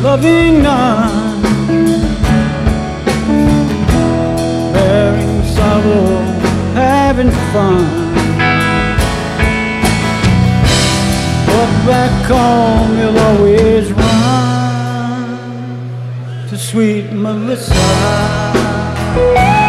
loving none, bearing sorrow, having fun. But back home you'll always run to sweet Melissa.